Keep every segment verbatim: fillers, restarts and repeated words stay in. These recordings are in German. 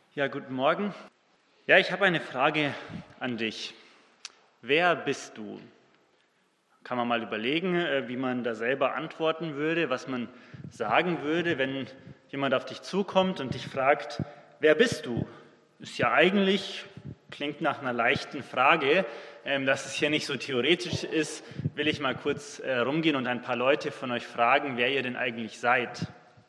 Ja, guten Morgen. Ja, ich habe eine Frage an dich. Wer bist du? Kann man mal überlegen, wie man da selber antworten würde, was man sagen würde, wenn jemand auf dich zukommt und dich fragt, wer bist du? Ist ja eigentlich, klingt nach einer leichten Frage. Dass es hier nicht so theoretisch ist, will ich mal kurz rumgehen und ein paar Leute von euch fragen, wer ihr denn eigentlich seid.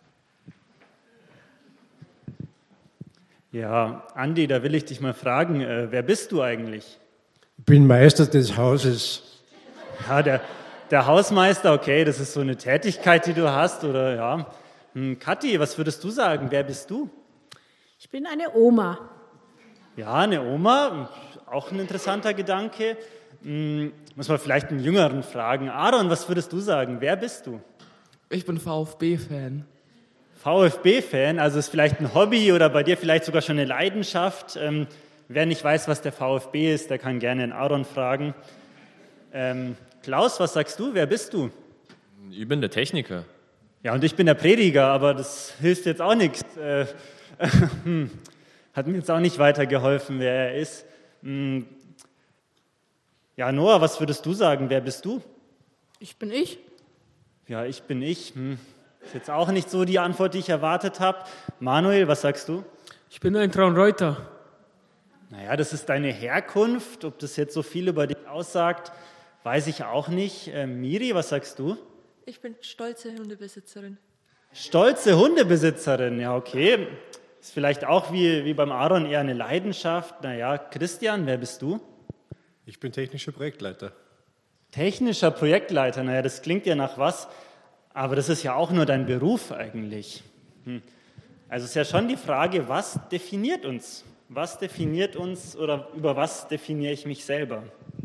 Ja, Andi, da will ich dich mal fragen, äh, wer bist du eigentlich? Ich bin Meister des Hauses. Ja, der, der Hausmeister, okay, das ist so eine Tätigkeit, die du hast, oder ja. Hm, Kathi, was würdest du sagen, wer bist du? Ich bin eine Oma. Ja, eine Oma, auch ein interessanter Gedanke. Hm, muss man vielleicht einen Jüngeren fragen. Aaron, was würdest du sagen, wer bist du? Ich bin VfB-Fan. VfB-Fan, also ist vielleicht ein Hobby oder bei dir vielleicht sogar schon eine Leidenschaft. Ähm, wer nicht weiß, was der VfB ist, der kann gerne den Aaron fragen. Ähm, Klaus, was sagst du? Wer bist du? Ich bin der Techniker. Ja, und ich bin der Prediger, aber das hilft jetzt auch nichts. Äh, hm, hat mir jetzt auch nicht weitergeholfen, wer er ist. Hm. Ja, Noah, was würdest du sagen? Wer bist du? Ich bin ich. Ja, ich bin ich. Hm. Ist jetzt auch nicht so die Antwort, die ich erwartet habe. Manuel, was sagst du? Ich bin ein Traunreuter. Naja, das ist deine Herkunft. Ob das jetzt so viel über dich aussagt, weiß ich auch nicht. Äh, Miri, was sagst du? Ich bin stolze Hundebesitzerin. Stolze Hundebesitzerin, ja okay. Ist vielleicht auch wie, wie beim Aaron eher eine Leidenschaft. Naja, Christian, wer bist du? Ich bin technischer Projektleiter. Technischer Projektleiter, naja, das klingt ja nach was. Aber das ist ja auch nur dein Beruf eigentlich. Hm. Also ist ja schon die Frage, was definiert uns? Was definiert uns oder über was definiere ich mich selber?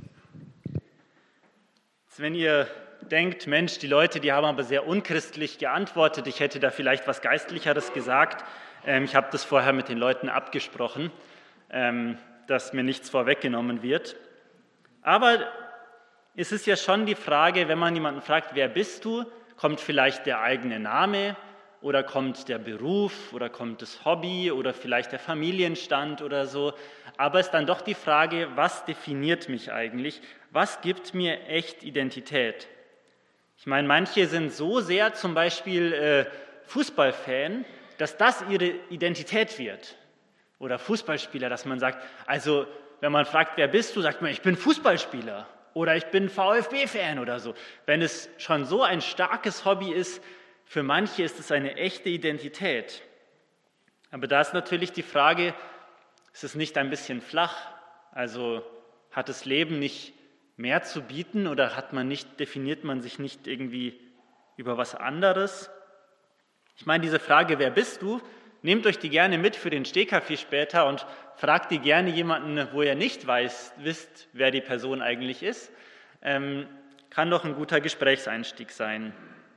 Jetzt, wenn ihr denkt, Mensch, die Leute, die haben aber sehr unchristlich geantwortet, ich hätte da vielleicht was Geistlicheres gesagt. Ähm, ich habe das vorher mit den Leuten abgesprochen, ähm, dass mir nichts vorweggenommen wird. Aber es ist ja schon die Frage, wenn man jemanden fragt, wer bist du? Kommt vielleicht der eigene Name oder kommt der Beruf oder kommt das Hobby oder vielleicht der Familienstand oder so. Aber es ist dann doch die Frage, was definiert mich eigentlich? Was gibt mir echt Identität? Ich meine, manche sind so sehr zum Beispiel äh, Fußballfan, dass das ihre Identität wird. Oder Fußballspieler, dass man sagt, also wenn man fragt, wer bist du, sagt man, ich bin Fußballspieler. Oder ich bin VfB-Fan oder so. Wenn es schon so ein starkes Hobby ist, für manche ist es eine echte Identität. Aber da ist natürlich die Frage, ist es nicht ein bisschen flach? Also hat das Leben nicht mehr zu bieten oder hat man nicht, definiert man sich nicht irgendwie über was anderes? Ich meine, diese Frage, wer bist du? Nehmt euch die gerne mit für den Stehkaffee später und fragt die gerne jemanden, wo ihr nicht weiß, wisst, wer die Person eigentlich ist. Ähm, kann doch ein guter Gesprächseinstieg sein.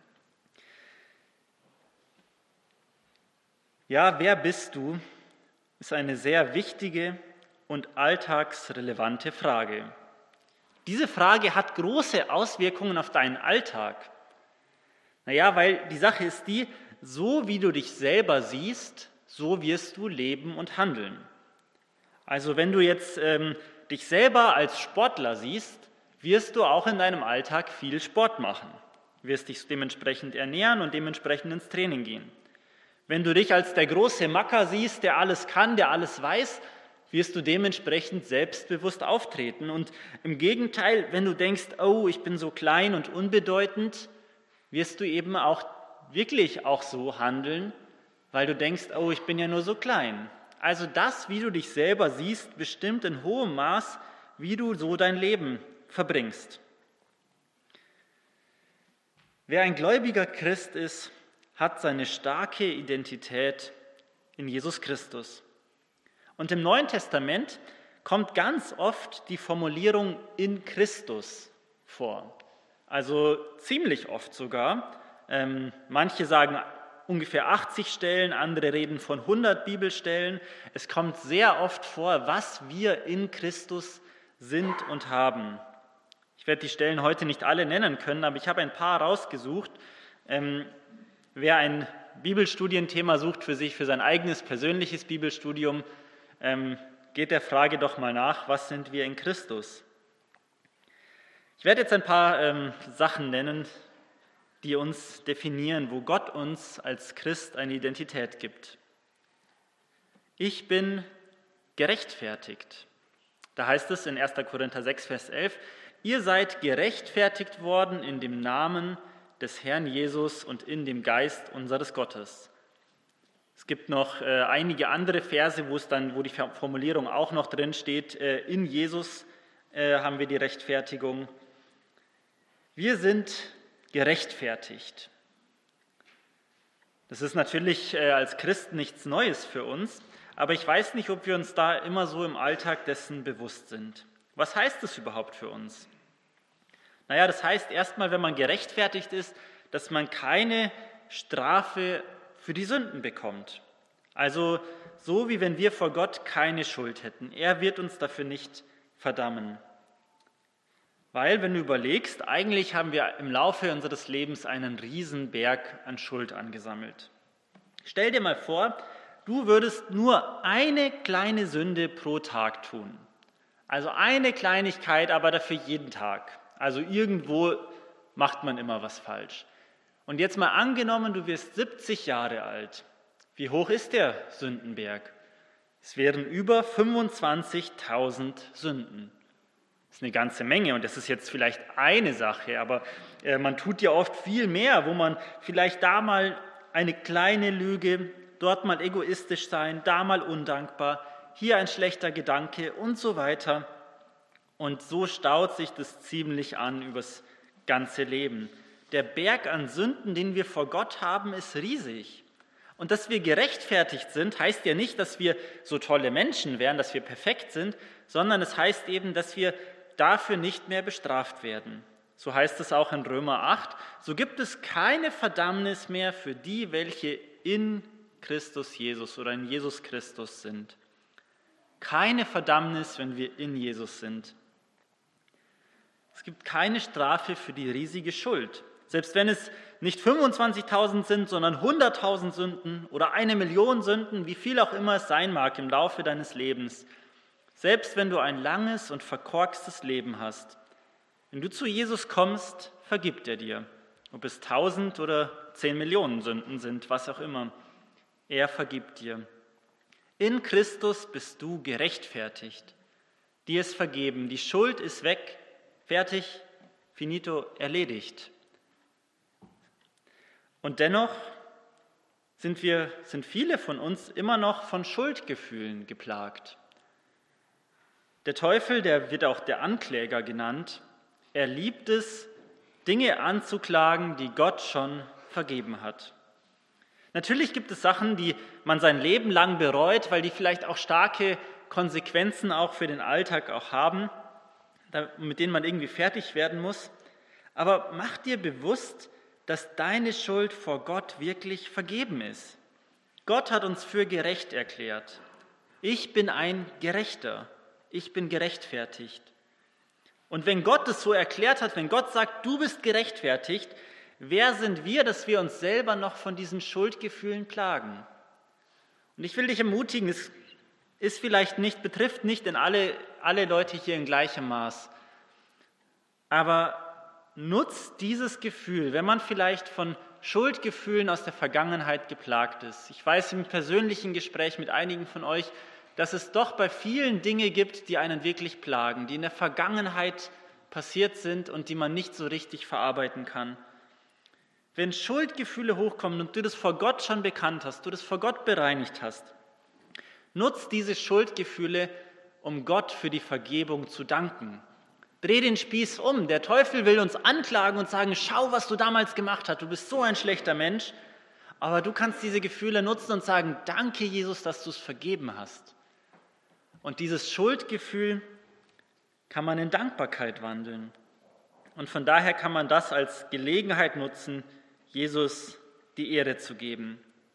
Ja, wer bist du, ist eine sehr wichtige und alltagsrelevante Frage. Diese Frage hat große Auswirkungen auf deinen Alltag. Naja, weil die Sache ist die, so wie du dich selber siehst, so wirst du leben und handeln. Also wenn du jetzt ähm, dich selber als Sportler siehst, wirst du auch in deinem Alltag viel Sport machen. Du wirst dich dementsprechend ernähren und dementsprechend ins Training gehen. Wenn du dich als der große Macker siehst, der alles kann, der alles weiß, wirst du dementsprechend selbstbewusst auftreten. Und im Gegenteil, wenn du denkst, oh, ich bin so klein und unbedeutend, wirst du eben auch wirklich auch so handeln, weil du denkst, oh, ich bin ja nur so klein. Also das, wie du dich selber siehst, bestimmt in hohem Maß, wie du so dein Leben verbringst. Wer ein gläubiger Christ ist, hat seine starke Identität in Jesus Christus. Und im Neuen Testament kommt ganz oft die Formulierung in Christus vor. Also ziemlich oft sogar. Ähm, manche sagen ungefähr achtzig Stellen, andere reden von hundert Bibelstellen. Es kommt sehr oft vor, was wir in Christus sind und haben. Ich werde die Stellen heute nicht alle nennen können, aber ich habe ein paar rausgesucht. Ähm, wer ein Bibelstudienthema sucht für sich, für sein eigenes persönliches Bibelstudium, ähm, geht der Frage doch mal nach, was sind wir in Christus? Ich werde jetzt ein paar ähm, Sachen nennen, die uns definieren, wo Gott uns als Christ eine Identität gibt. Ich bin gerechtfertigt. Da heißt es in erster Korinther sechs, Vers elf, ihr seid gerechtfertigt worden in dem Namen des Herrn Jesus und in dem Geist unseres Gottes. Es gibt noch äh, einige andere Verse, wo es dann, wo die Formulierung auch noch drin steht, äh, in Jesus äh, haben wir die Rechtfertigung. Wir sind gerechtfertigt. Das ist natürlich äh, als Christen nichts Neues für uns, aber ich weiß nicht, ob wir uns da immer so im Alltag dessen bewusst sind. Was heißt das überhaupt für uns? Naja, das heißt erstmal, wenn man gerechtfertigt ist, dass man keine Strafe für die Sünden bekommt. Also so wie wenn wir vor Gott keine Schuld hätten. Er wird uns dafür nicht verdammen. Weil, wenn du überlegst, eigentlich haben wir im Laufe unseres Lebens einen riesen Berg an Schuld angesammelt. Stell dir mal vor, du würdest nur eine kleine Sünde pro Tag tun. Also eine Kleinigkeit, aber dafür jeden Tag. Also irgendwo macht man immer was falsch. Und jetzt mal angenommen, du wirst siebzig Jahre alt. Wie hoch ist der Sündenberg? Es wären über fünfundzwanzigtausend Sünden. Das ist eine ganze Menge und das ist jetzt vielleicht eine Sache, aber äh, man tut ja oft viel mehr, wo man vielleicht da mal eine kleine Lüge, dort mal egoistisch sein, da mal undankbar, hier ein schlechter Gedanke und so weiter. Und so staut sich das ziemlich an übers ganze Leben. Der Berg an Sünden, den wir vor Gott haben, ist riesig. Und dass wir gerechtfertigt sind, heißt ja nicht, dass wir so tolle Menschen wären, dass wir perfekt sind, sondern es heißt eben, dass wir dafür nicht mehr bestraft werden. So heißt es auch in Römer acht. So gibt es keine Verdammnis mehr für die, welche in Christus Jesus oder in Jesus Christus sind. Keine Verdammnis, wenn wir in Jesus sind. Es gibt keine Strafe für die riesige Schuld. Selbst wenn es nicht fünfundzwanzigtausend sind, sondern hunderttausend Sünden oder eine Million Sünden, wie viel auch immer es sein mag im Laufe deines Lebens. Selbst wenn du ein langes und verkorkstes Leben hast, wenn du zu Jesus kommst, vergibt er dir. Ob es tausend oder zehn Millionen Sünden sind, was auch immer. Er vergibt dir. In Christus bist du gerechtfertigt. Dir ist vergeben. Die Schuld ist weg. Fertig, finito, erledigt. Und dennoch sind wir, sind viele von uns immer noch von Schuldgefühlen geplagt. Der Teufel, der wird auch der Ankläger genannt, er liebt es, Dinge anzuklagen, die Gott schon vergeben hat. Natürlich gibt es Sachen, die man sein Leben lang bereut, weil die vielleicht auch starke Konsequenzen auch für den Alltag auch haben, mit denen man irgendwie fertig werden muss. Aber mach dir bewusst, dass deine Schuld vor Gott wirklich vergeben ist. Gott hat uns für gerecht erklärt. Ich bin ein Gerechter. Ich bin gerechtfertigt. Und wenn Gott es so erklärt hat, wenn Gott sagt, du bist gerechtfertigt, wer sind wir, dass wir uns selber noch von diesen Schuldgefühlen plagen? Und ich will dich ermutigen, es ist vielleicht nicht, betrifft nicht in alle, alle Leute hier in gleichem Maß. Aber nutzt dieses Gefühl, wenn man vielleicht von Schuldgefühlen aus der Vergangenheit geplagt ist. Ich weiß im persönlichen Gespräch mit einigen von euch, dass es doch bei vielen Dinge gibt, die einen wirklich plagen, die in der Vergangenheit passiert sind und die man nicht so richtig verarbeiten kann. Wenn Schuldgefühle hochkommen und du das vor Gott schon bekannt hast, du das vor Gott bereinigt hast, nutz diese Schuldgefühle, um Gott für die Vergebung zu danken. Dreh den Spieß um. Der Teufel will uns anklagen und sagen, schau, was du damals gemacht hast, du bist so ein schlechter Mensch. Aber du kannst diese Gefühle nutzen und sagen, danke Jesus, dass du es vergeben hast. Und dieses Schuldgefühl kann man in Dankbarkeit wandeln. Und von daher kann man das als Gelegenheit nutzen, Jesus die Ehre zu geben.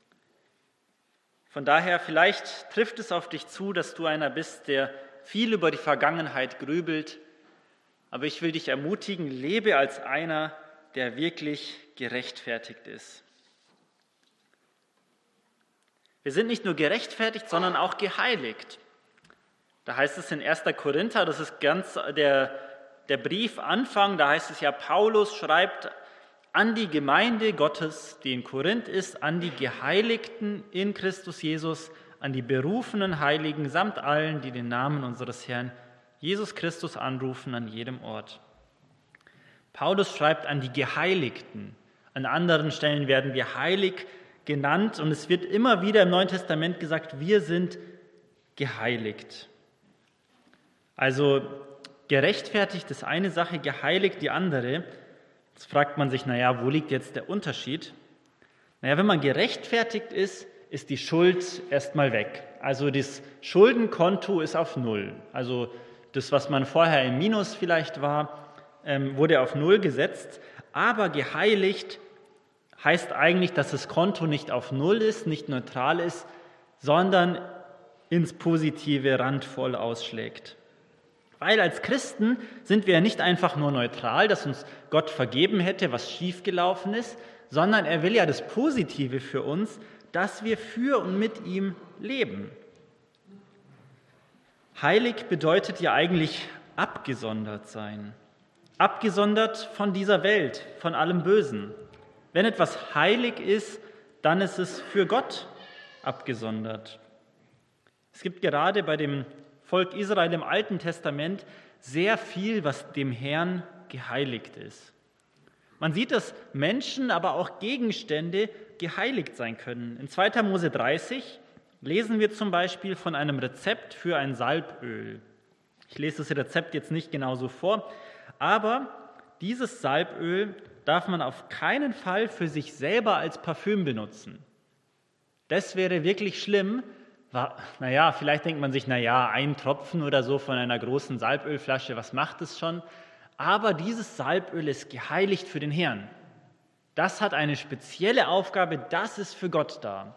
Von daher, vielleicht trifft es auf dich zu, dass du einer bist, der viel über die Vergangenheit grübelt. Aber ich will dich ermutigen, lebe als einer, der wirklich gerechtfertigt ist. Wir sind nicht nur gerechtfertigt, sondern auch geheiligt. Da heißt es in erster Korinther, das ist ganz der, der Briefanfang, da heißt es ja, Paulus schreibt an die Gemeinde Gottes, die in Korinth ist, an die Geheiligten in Christus Jesus, an die berufenen Heiligen samt allen, die den Namen unseres Herrn Jesus Christus anrufen an jedem Ort. Paulus schreibt an die Geheiligten. An anderen Stellen werden wir heilig genannt und es wird immer wieder im Neuen Testament gesagt, wir sind geheiligt. Also gerechtfertigt ist eine Sache, geheiligt die andere. Jetzt fragt man sich, naja, wo liegt jetzt der Unterschied? Naja, wenn man gerechtfertigt ist, ist die Schuld erstmal weg. Also das Schuldenkonto ist auf Null. Also das, was man vorher im Minus vielleicht war, wurde auf Null gesetzt. Aber geheiligt heißt eigentlich, dass das Konto nicht auf Null ist, nicht neutral ist, sondern ins Positive randvoll ausschlägt. Weil als Christen sind wir ja nicht einfach nur neutral, dass uns Gott vergeben hätte, was schiefgelaufen ist, sondern er will ja das Positive für uns, dass wir für und mit ihm leben. Heilig bedeutet ja eigentlich abgesondert sein. Abgesondert von dieser Welt, von allem Bösen. Wenn etwas heilig ist, dann ist es für Gott abgesondert. Es gibt gerade bei dem Volk Israel im Alten Testament sehr viel, was dem Herrn geheiligt ist. Man sieht, dass Menschen, aber auch Gegenstände geheiligt sein können. In zweiter Mose dreißig lesen wir zum Beispiel von einem Rezept für ein Salböl. Ich lese das Rezept jetzt nicht genauso vor, aber dieses Salböl darf man auf keinen Fall für sich selber als Parfüm benutzen. Das wäre wirklich schlimm. Naja, vielleicht denkt man sich, naja, ein Tropfen oder so von einer großen Salbölflasche, was macht es schon? Aber dieses Salböl ist geheiligt für den Herrn. Das hat eine spezielle Aufgabe, das ist für Gott da.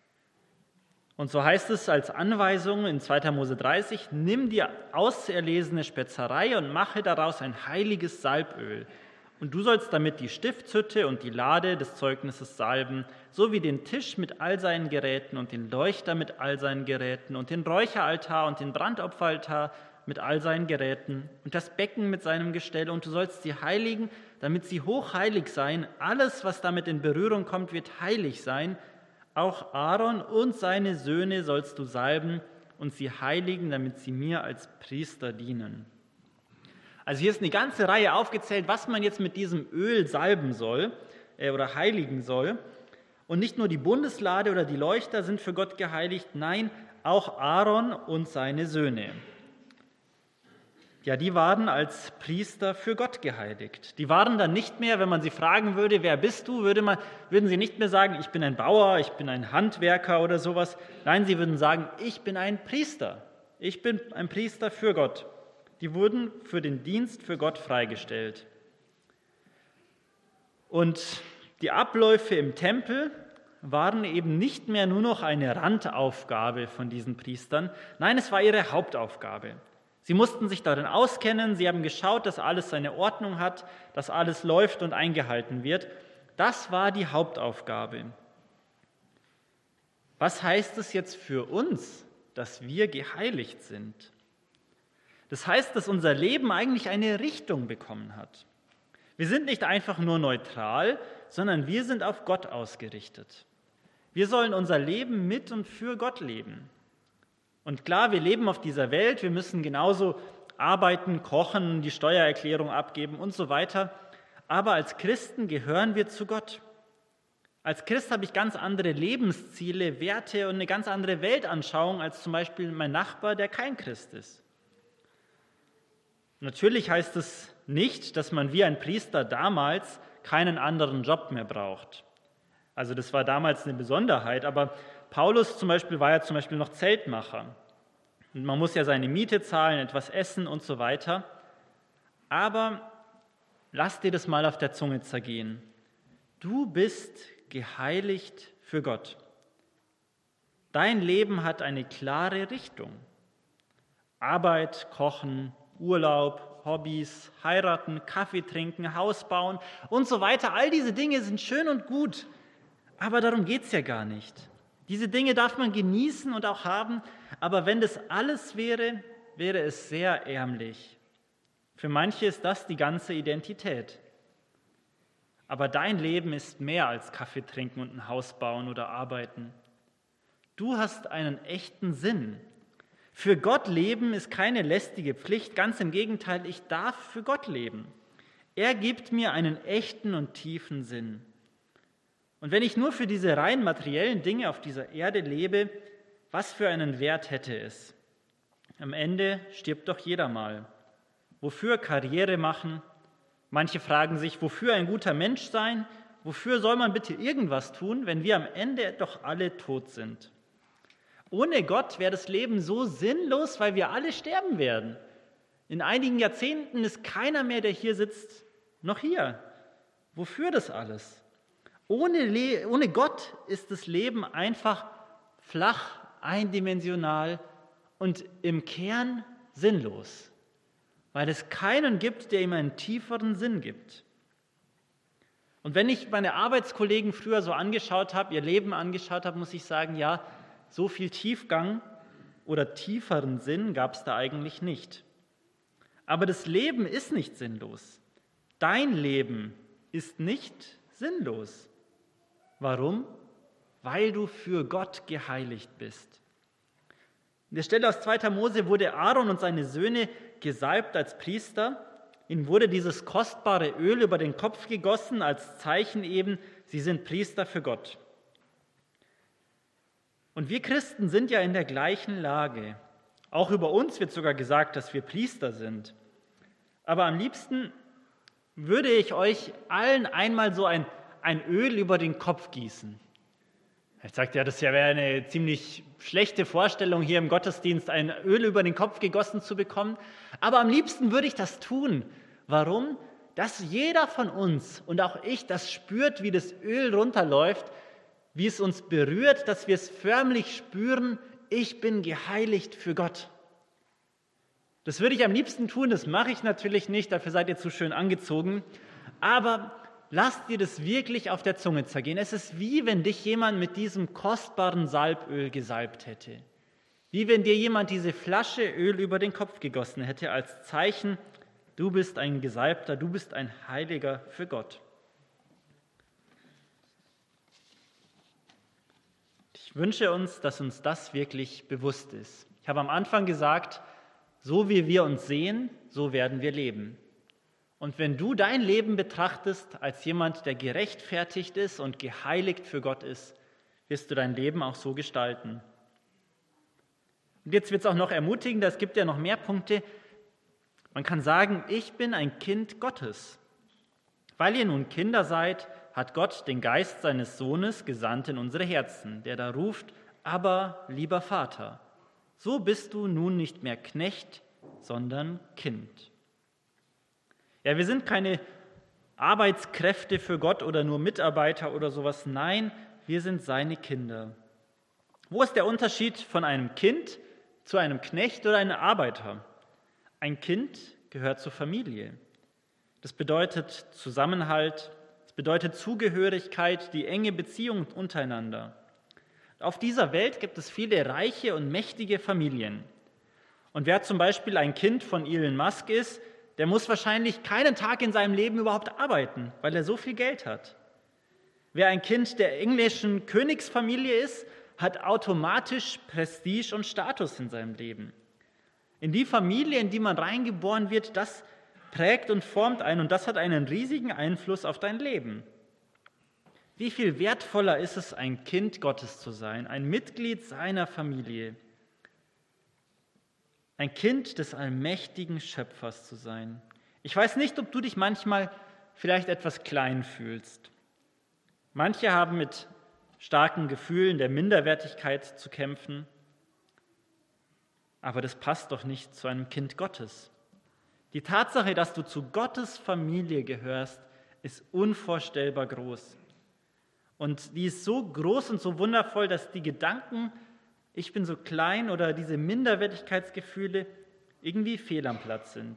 Und so heißt es als Anweisung in zweiter Mose dreißig, nimm die auserlesene Spezerei und mache daraus ein heiliges Salböl. Und du sollst damit die Stiftshütte und die Lade des Zeugnisses salben, sowie den Tisch mit all seinen Geräten und den Leuchter mit all seinen Geräten und den Räucheraltar und den Brandopferaltar mit all seinen Geräten und das Becken mit seinem Gestell. Und du sollst sie heiligen, damit sie hochheilig seien. Alles, was damit in Berührung kommt, wird heilig sein. Auch Aaron und seine Söhne sollst du salben und sie heiligen, damit sie mir als Priester dienen. Also hier ist eine ganze Reihe aufgezählt, was man jetzt mit diesem Öl salben soll äh, oder heiligen soll. Und nicht nur die Bundeslade oder die Leuchter sind für Gott geheiligt, nein, auch Aaron und seine Söhne. Ja, die waren als Priester für Gott geheiligt. Die waren dann nicht mehr, wenn man sie fragen würde, wer bist du, würde man, würden sie nicht mehr sagen, ich bin ein Bauer, ich bin ein Handwerker oder sowas. Nein, sie würden sagen, ich bin ein Priester. Ich bin ein Priester für Gott. Die wurden für den Dienst für Gott freigestellt. Und die Abläufe im Tempel waren eben nicht mehr nur noch eine Randaufgabe von diesen Priestern. Nein, es war ihre Hauptaufgabe. Sie mussten sich darin auskennen, sie haben geschaut, dass alles seine Ordnung hat, dass alles läuft und eingehalten wird. Das war die Hauptaufgabe. Was heißt es jetzt für uns, dass wir geheiligt sind? Das heißt, dass unser Leben eigentlich eine Richtung bekommen hat. Wir sind nicht einfach nur neutral, sondern wir sind auf Gott ausgerichtet. Wir sollen unser Leben mit und für Gott leben. Und klar, wir leben auf dieser Welt, wir müssen genauso arbeiten, kochen, die Steuererklärung abgeben und so weiter. Aber als Christen gehören wir zu Gott. Als Christ habe ich ganz andere Lebensziele, Werte und eine ganz andere Weltanschauung als zum Beispiel mein Nachbar, der kein Christ ist. Natürlich heißt es nicht, dass man wie ein Priester damals keinen anderen Job mehr braucht. Also das war damals eine Besonderheit, aber Paulus zum Beispiel war ja zum Beispiel noch Zeltmacher. Und man muss ja seine Miete zahlen, etwas essen und so weiter. Aber lass dir das mal auf der Zunge zergehen. Du bist geheiligt für Gott. Dein Leben hat eine klare Richtung. Arbeit, Kochen, Urlaub, Hobbys, heiraten, Kaffee trinken, Haus bauen und so weiter. All diese Dinge sind schön und gut, aber darum geht es ja gar nicht. Diese Dinge darf man genießen und auch haben, aber wenn das alles wäre, wäre es sehr ärmlich. Für manche ist das die ganze Identität. Aber dein Leben ist mehr als Kaffee trinken und ein Haus bauen oder arbeiten. Du hast einen echten Sinn. Für Gott leben ist keine lästige Pflicht, ganz im Gegenteil, ich darf für Gott leben. Er gibt mir einen echten und tiefen Sinn. Und wenn ich nur für diese rein materiellen Dinge auf dieser Erde lebe, was für einen Wert hätte es? Am Ende stirbt doch jeder mal. Wofür Karriere machen? Manche fragen sich, wofür ein guter Mensch sein? Wofür soll man bitte irgendwas tun, wenn wir am Ende doch alle tot sind? Ohne Gott wäre das Leben so sinnlos, weil wir alle sterben werden. In einigen Jahrzehnten ist keiner mehr, der hier sitzt, noch hier. Wofür das alles? Ohne, Le- ohne Gott ist das Leben einfach flach, eindimensional und im Kern sinnlos, weil es keinen gibt, der ihm einen tieferen Sinn gibt. Und wenn ich meine Arbeitskollegen früher so angeschaut habe, ihr Leben angeschaut habe, muss ich sagen, ja, so viel Tiefgang oder tieferen Sinn gab es da eigentlich nicht. Aber das Leben ist nicht sinnlos. Dein Leben ist nicht sinnlos. Warum? Weil du für Gott geheiligt bist. In der Stelle aus zweiter Mose wurde Aaron und seine Söhne gesalbt als Priester. Ihnen wurde dieses kostbare Öl über den Kopf gegossen, als Zeichen eben, sie sind Priester für Gott. Und wir Christen sind ja in der gleichen Lage. Auch über uns wird sogar gesagt, dass wir Priester sind. Aber am liebsten würde ich euch allen einmal so ein, ein Öl über den Kopf gießen. Ich sagte ja, das wäre eine ziemlich schlechte Vorstellung, hier im Gottesdienst ein Öl über den Kopf gegossen zu bekommen. Aber am liebsten würde ich das tun. Warum? Dass jeder von uns und auch ich das spürt, wie das Öl runterläuft, wie es uns berührt, dass wir es förmlich spüren, ich bin geheiligt für Gott. Das würde ich am liebsten tun, das mache ich natürlich nicht, dafür seid ihr zu schön angezogen. Aber lasst dir das wirklich auf der Zunge zergehen. Es ist wie wenn dich jemand mit diesem kostbaren Salböl gesalbt hätte. Wie wenn dir jemand diese Flasche Öl über den Kopf gegossen hätte, als Zeichen, du bist ein Gesalbter, du bist ein Heiliger für Gott. Ich wünsche uns, dass uns das wirklich bewusst ist. Ich habe am Anfang gesagt, so wie wir uns sehen, so werden wir leben. Und wenn du dein Leben betrachtest als jemand, der gerechtfertigt ist und geheiligt für Gott ist, wirst du dein Leben auch so gestalten. Und jetzt wird es auch noch ermutigender, es gibt ja noch mehr Punkte. Man kann sagen, ich bin ein Kind Gottes. Weil ihr nun Kinder seid, hat Gott den Geist seines Sohnes gesandt in unsere Herzen, der da ruft, aber lieber Vater, so bist du nun nicht mehr Knecht, sondern Kind. Ja, wir sind keine Arbeitskräfte für Gott oder nur Mitarbeiter oder sowas. Nein, wir sind seine Kinder. Wo ist der Unterschied von einem Kind zu einem Knecht oder einem Arbeiter? Ein Kind gehört zur Familie. Das bedeutet Zusammenhalt, das bedeutet Zugehörigkeit, die enge Beziehung untereinander. Auf dieser Welt gibt es viele reiche und mächtige Familien. Und wer zum Beispiel ein Kind von Elon Musk ist, der muss wahrscheinlich keinen Tag in seinem Leben überhaupt arbeiten, weil er so viel Geld hat. Wer ein Kind der englischen Königsfamilie ist, hat automatisch Prestige und Status in seinem Leben. In die Familie, in die man reingeboren wird, das prägt und formt einen und das hat einen riesigen Einfluss auf dein Leben. Wie viel wertvoller ist es, ein Kind Gottes zu sein, ein Mitglied seiner Familie, ein Kind des allmächtigen Schöpfers zu sein. Ich weiß nicht, ob du dich manchmal vielleicht etwas klein fühlst. Manche haben mit starken Gefühlen der Minderwertigkeit zu kämpfen, aber das passt doch nicht zu einem Kind Gottes. Die Tatsache, dass du zu Gottes Familie gehörst, ist unvorstellbar groß. Und die ist so groß und so wundervoll, dass die Gedanken, ich bin so klein oder diese Minderwertigkeitsgefühle irgendwie fehl am Platz sind.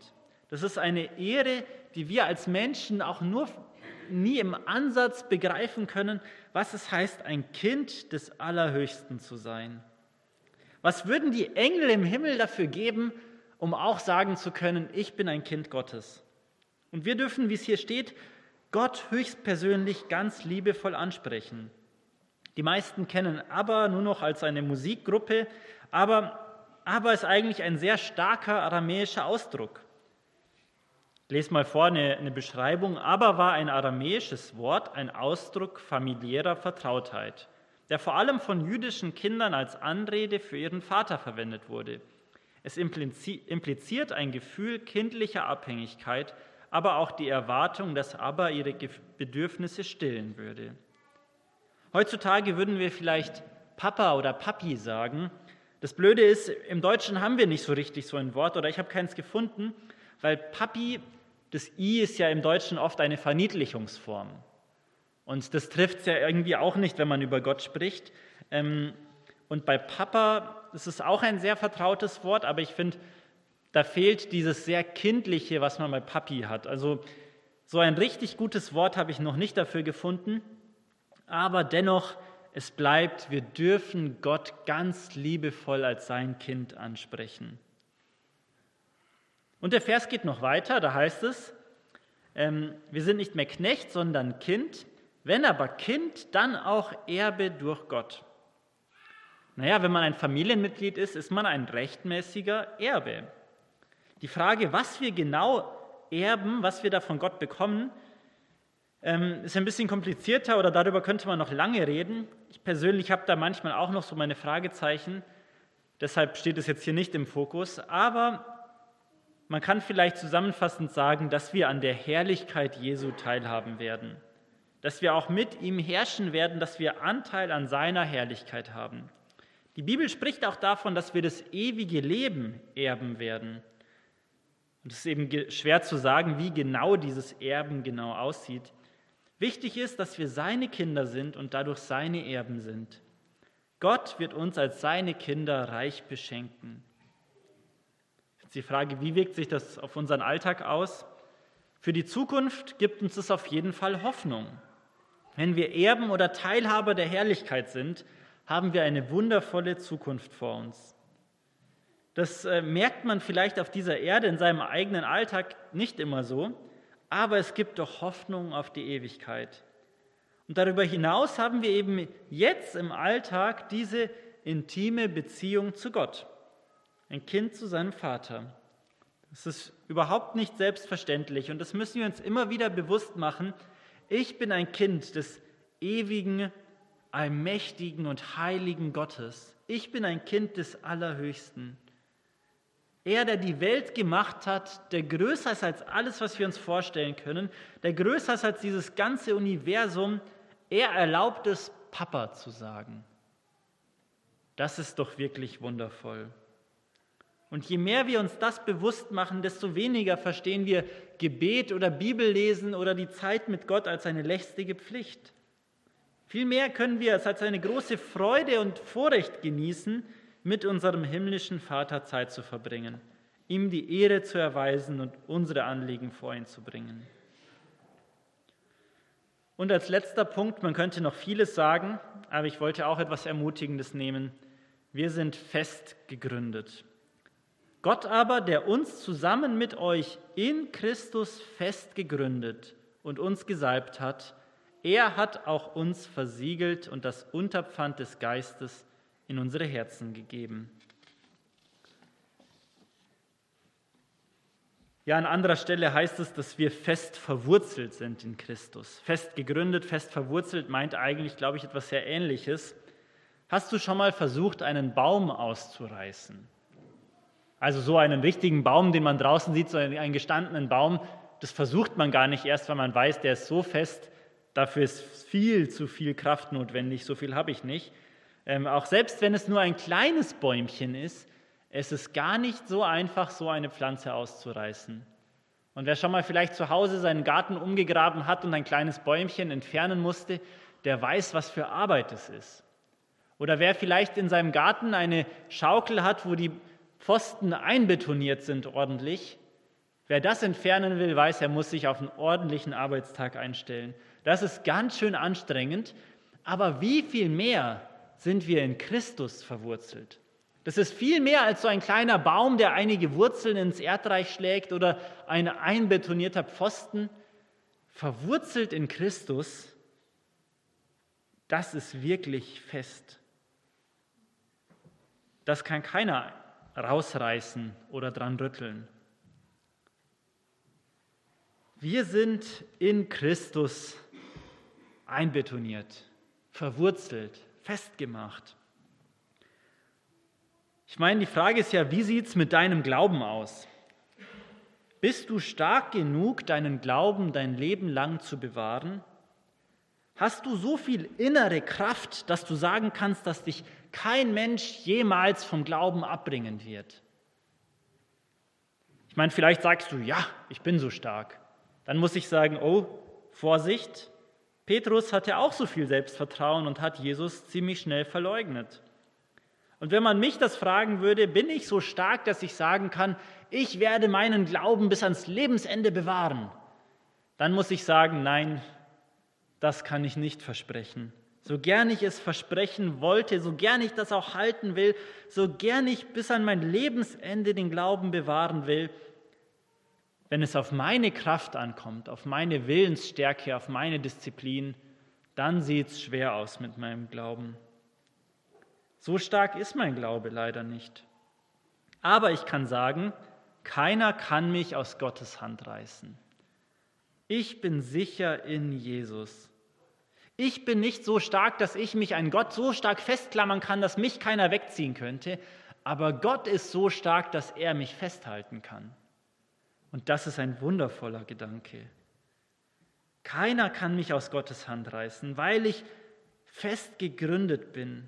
Das ist eine Ehre, die wir als Menschen auch nur nie im Ansatz begreifen können, was es heißt, ein Kind des Allerhöchsten zu sein. Was würden die Engel im Himmel dafür geben, um auch sagen zu können, ich bin ein Kind Gottes? Und wir dürfen, wie es hier steht, Gott höchstpersönlich ganz liebevoll ansprechen. Die meisten kennen ABBA nur noch als eine Musikgruppe, aber ABBA ist eigentlich ein sehr starker aramäischer Ausdruck. Ich lese mal vor eine, eine Beschreibung. ABBA war ein aramäisches Wort, ein Ausdruck familiärer Vertrautheit, der vor allem von jüdischen Kindern als Anrede für ihren Vater verwendet wurde. Es impliziert ein Gefühl kindlicher Abhängigkeit, aber auch die Erwartung, dass ABBA ihre Bedürfnisse stillen würde. Heutzutage würden wir vielleicht Papa oder Papi sagen. Das Blöde ist, im Deutschen haben wir nicht so richtig so ein Wort oder ich habe keins gefunden, weil Papi, das I ist ja im Deutschen oft eine Verniedlichungsform. Und das trifft es ja irgendwie auch nicht, wenn man über Gott spricht. Und bei Papa, das ist auch ein sehr vertrautes Wort, aber ich finde, da fehlt dieses sehr Kindliche, was man bei Papi hat. Also so ein richtig gutes Wort habe ich noch nicht dafür gefunden, aber dennoch, es bleibt, wir dürfen Gott ganz liebevoll als sein Kind ansprechen. Und der Vers geht noch weiter, da heißt es, ähm, wir sind nicht mehr Knecht, sondern Kind, wenn aber Kind, dann auch Erbe durch Gott. Naja, wenn man ein Familienmitglied ist, ist man ein rechtmäßiger Erbe. Die Frage, was wir genau erben, was wir da von Gott bekommen, ähm, ist ein bisschen komplizierter oder darüber könnte man noch lange reden. Ich persönlich habe da manchmal auch noch so meine Fragezeichen, deshalb steht es jetzt hier nicht im Fokus, aber man kann vielleicht zusammenfassend sagen, dass wir an der Herrlichkeit Jesu teilhaben werden, dass wir auch mit ihm herrschen werden, dass wir Anteil an seiner Herrlichkeit haben. Die Bibel spricht auch davon, dass wir das ewige Leben erben werden. Und es ist eben schwer zu sagen, wie genau dieses Erben genau aussieht. Wichtig ist, dass wir seine Kinder sind und dadurch seine Erben sind. Gott wird uns als seine Kinder reich beschenken. Jetzt die Frage, wie wirkt sich das auf unseren Alltag aus? Für die Zukunft gibt uns das auf jeden Fall Hoffnung. Wenn wir Erben oder Teilhaber der Herrlichkeit sind, haben wir eine wundervolle Zukunft vor uns. Das äh, merkt man vielleicht auf dieser Erde in seinem eigenen Alltag nicht immer so, aber es gibt doch Hoffnung auf die Ewigkeit. Und darüber hinaus haben wir eben jetzt im Alltag diese intime Beziehung zu Gott, ein Kind zu seinem Vater. Das ist überhaupt nicht selbstverständlich und das müssen wir uns immer wieder bewusst machen. Ich bin ein Kind des ewigen, allmächtigen und heiligen Gottes. Ich bin ein Kind des Allerhöchsten. Er, der die Welt gemacht hat, der größer ist als alles, was wir uns vorstellen können, der größer ist als dieses ganze Universum, er erlaubt es, Papa zu sagen. Das ist doch wirklich wundervoll. Und je mehr wir uns das bewusst machen, desto weniger verstehen wir Gebet oder Bibellesen oder die Zeit mit Gott als eine lästige Pflicht. Vielmehr können wir es als eine große Freude und Vorrecht genießen, mit unserem himmlischen Vater Zeit zu verbringen, ihm die Ehre zu erweisen und unsere Anliegen vor ihn zu bringen. Und als letzter Punkt, man könnte noch vieles sagen, aber ich wollte auch etwas Ermutigendes nehmen. Wir sind fest gegründet. Gott aber, der uns zusammen mit euch in Christus fest gegründet und uns gesalbt hat, er hat auch uns versiegelt und das Unterpfand des Geistes in unsere Herzen gegeben. Ja, an anderer Stelle heißt es, dass wir fest verwurzelt sind in Christus. Fest gegründet, fest verwurzelt meint eigentlich, glaube ich, etwas sehr Ähnliches. Hast du schon mal versucht, einen Baum auszureißen? Also so einen richtigen Baum, den man draußen sieht, so einen gestandenen Baum, das versucht man gar nicht erst, weil man weiß, der ist so fest, dafür ist viel zu viel Kraft notwendig, so viel habe ich nicht. Ähm, auch selbst wenn es nur ein kleines Bäumchen ist, es ist gar nicht so einfach, so eine Pflanze auszureißen. Und wer schon mal vielleicht zu Hause seinen Garten umgegraben hat und ein kleines Bäumchen entfernen musste, der weiß, was für Arbeit es ist. Oder wer vielleicht in seinem Garten eine Schaukel hat, wo die Pfosten einbetoniert sind ordentlich, Wer das entfernen will, weiß, er muss sich auf einen ordentlichen Arbeitstag einstellen. Das ist ganz schön anstrengend, aber wie viel mehr sind wir in Christus verwurzelt? Das ist viel mehr als so ein kleiner Baum, der einige Wurzeln ins Erdreich schlägt oder ein einbetonierter Pfosten. Verwurzelt in Christus, das ist wirklich fest. Das kann keiner rausreißen oder dran rütteln. Wir sind in Christus einbetoniert, verwurzelt, festgemacht. Ich meine, die Frage ist ja, wie sieht es mit deinem Glauben aus? Bist du stark genug, deinen Glauben dein Leben lang zu bewahren? Hast du so viel innere Kraft, dass du sagen kannst, dass dich kein Mensch jemals vom Glauben abbringen wird? Ich meine, vielleicht sagst du, ja, ich bin so stark. Dann muss ich sagen, oh, Vorsicht, Petrus hatte auch so viel Selbstvertrauen und hat Jesus ziemlich schnell verleugnet. Und wenn man mich das fragen würde, bin ich so stark, dass ich sagen kann, ich werde meinen Glauben bis ans Lebensende bewahren, dann muss ich sagen, nein, das kann ich nicht versprechen. So gern ich es versprechen wollte, so gern ich das auch halten will, so gern ich bis an mein Lebensende den Glauben bewahren will, wenn es auf meine Kraft ankommt, auf meine Willensstärke, auf meine Disziplin, dann sieht es schwer aus mit meinem Glauben. So stark ist mein Glaube leider nicht. Aber ich kann sagen, keiner kann mich aus Gottes Hand reißen. Ich bin sicher in Jesus. Ich bin nicht so stark, dass ich mich an Gott so stark festklammern kann, dass mich keiner wegziehen könnte. Aber Gott ist so stark, dass er mich festhalten kann. Und das ist ein wundervoller Gedanke. Keiner kann mich aus Gottes Hand reißen, weil ich fest gegründet bin.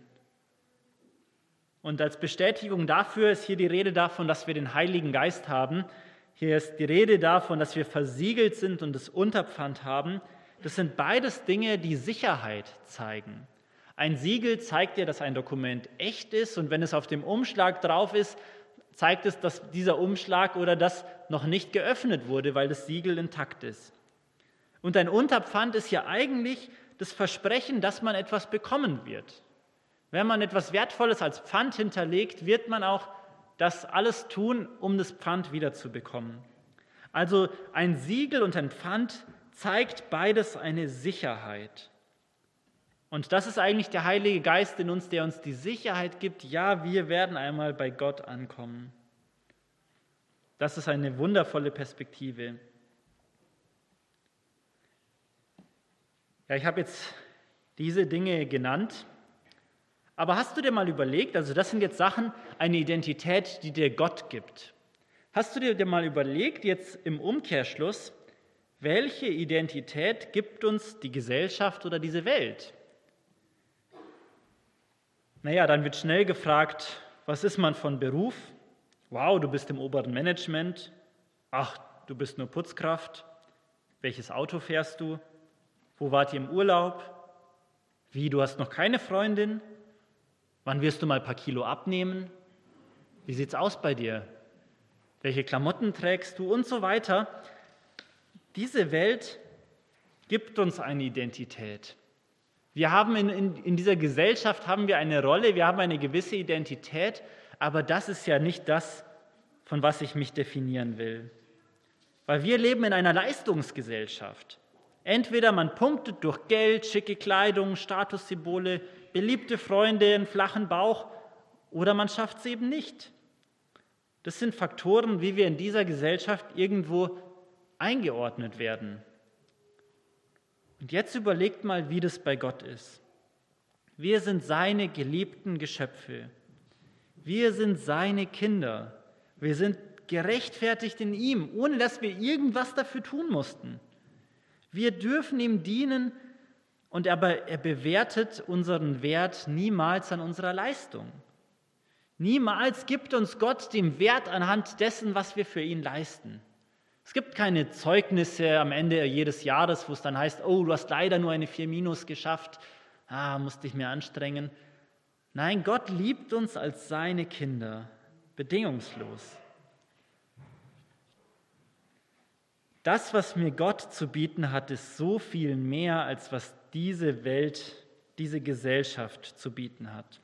Und als Bestätigung dafür ist hier die Rede davon, dass wir den Heiligen Geist haben. Hier ist die Rede davon, dass wir versiegelt sind und das Unterpfand haben. Das sind beides Dinge, die Sicherheit zeigen. Ein Siegel zeigt dir, dass ein Dokument echt ist, und wenn es auf dem Umschlag drauf ist, zeigt es, dass dieser Umschlag oder das noch nicht geöffnet wurde, weil das Siegel intakt ist. Und ein Unterpfand ist ja eigentlich das Versprechen, dass man etwas bekommen wird. Wenn man etwas Wertvolles als Pfand hinterlegt, wird man auch das alles tun, um das Pfand wiederzubekommen. Also ein Siegel und ein Pfand zeigt beides eine Sicherheit. Und das ist eigentlich der Heilige Geist in uns, der uns die Sicherheit gibt, ja, wir werden einmal bei Gott ankommen. Das ist eine wundervolle Perspektive. Ja, ich habe jetzt diese Dinge genannt, aber hast du dir mal überlegt, also das sind jetzt Sachen, eine Identität, die dir Gott gibt. Hast du dir mal überlegt, jetzt im Umkehrschluss, welche Identität gibt uns die Gesellschaft oder diese Welt? Naja, dann wird schnell gefragt, was ist man von Beruf? Wow, du bist im oberen Management. Ach, du bist nur Putzkraft. Welches Auto fährst du? Wo wart ihr im Urlaub? Wie, du hast noch keine Freundin? Wann wirst du mal ein paar Kilo abnehmen? Wie sieht's aus bei dir? Welche Klamotten trägst du? Und so weiter. Diese Welt gibt uns eine Identität. Wir haben in, in, in dieser Gesellschaft haben wir eine Rolle, wir haben eine gewisse Identität, aber das ist ja nicht das, von was ich mich definieren will. Weil wir leben in einer Leistungsgesellschaft. Entweder man punktet durch Geld, schicke Kleidung, Statussymbole, beliebte Freunde, einen flachen Bauch, oder man schafft es eben nicht. Das sind Faktoren, wie wir in dieser Gesellschaft irgendwo eingeordnet werden. Und jetzt überlegt mal, wie das bei Gott ist. Wir sind seine geliebten Geschöpfe. Wir sind seine Kinder. Wir sind gerechtfertigt in ihm, ohne dass wir irgendwas dafür tun mussten. Wir dürfen ihm dienen, und aber er bewertet unseren Wert niemals an unserer Leistung. Niemals gibt uns Gott den Wert anhand dessen, was wir für ihn leisten. Es gibt keine Zeugnisse am Ende jedes Jahres, wo es dann heißt, oh, du hast leider nur eine vier minus geschafft, ah, musst dich mehr anstrengen. Nein, Gott liebt uns als seine Kinder, bedingungslos. Das, was mir Gott zu bieten hat, ist so viel mehr, als was diese Welt, diese Gesellschaft zu bieten hat.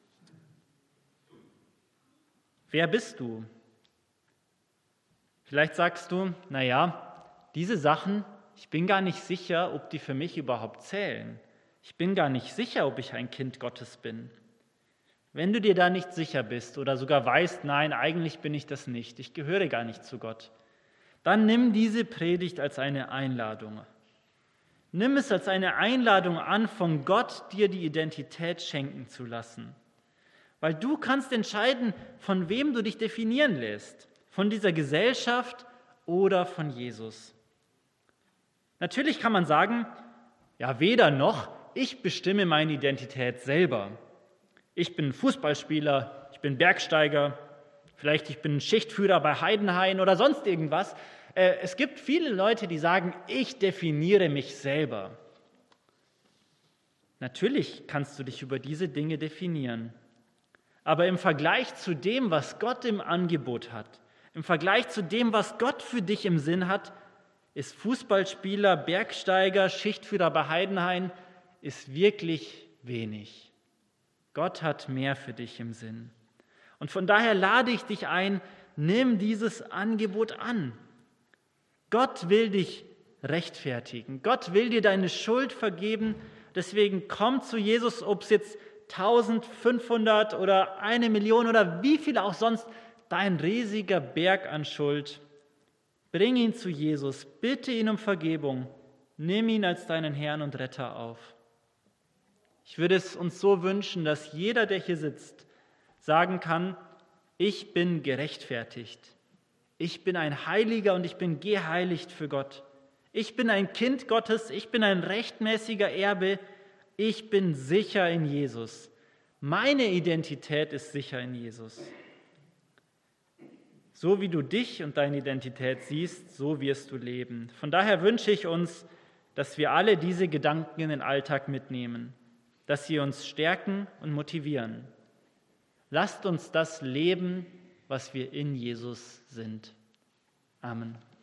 Wer bist du? Vielleicht sagst du, naja, diese Sachen, ich bin gar nicht sicher, ob die für mich überhaupt zählen. Ich bin gar nicht sicher, ob ich ein Kind Gottes bin. Wenn du dir da nicht sicher bist oder sogar weißt, nein, eigentlich bin ich das nicht, ich gehöre gar nicht zu Gott, dann nimm diese Predigt als eine Einladung. Nimm es als eine Einladung an, von Gott dir die Identität schenken zu lassen. Weil du kannst entscheiden, von wem du dich definieren lässt. Von dieser Gesellschaft oder von Jesus. Natürlich kann man sagen, ja, weder noch, ich bestimme meine Identität selber. Ich bin Fußballspieler, ich bin Bergsteiger, vielleicht ich bin Schichtführer bei Heidenhain oder sonst irgendwas. Es gibt viele Leute, die sagen, ich definiere mich selber. Natürlich kannst du dich über diese Dinge definieren. Aber im Vergleich zu dem, was Gott im Angebot hat, im Vergleich zu dem, was Gott für dich im Sinn hat, ist Fußballspieler, Bergsteiger, Schichtführer bei Heidenhain, ist wirklich wenig. Gott hat mehr für dich im Sinn. Und von daher lade ich dich ein, nimm dieses Angebot an. Gott will dich rechtfertigen. Gott will dir deine Schuld vergeben. Deswegen komm zu Jesus, ob es jetzt eintausendfünfhundert oder eine Million oder wie viel auch sonst, dein riesiger Berg an Schuld. Bring ihn zu Jesus, bitte ihn um Vergebung, nimm ihn als deinen Herrn und Retter auf. Ich würde es uns so wünschen, dass jeder, der hier sitzt, sagen kann, ich bin gerechtfertigt. Ich bin ein Heiliger und ich bin geheiligt für Gott. Ich bin ein Kind Gottes, ich bin ein rechtmäßiger Erbe, ich bin sicher in Jesus. Meine Identität ist sicher in Jesus. So wie du dich und deine Identität siehst, so wirst du leben. Von daher wünsche ich uns, dass wir alle diese Gedanken in den Alltag mitnehmen, dass sie uns stärken und motivieren. Lasst uns das leben, was wir in Jesus sind. Amen.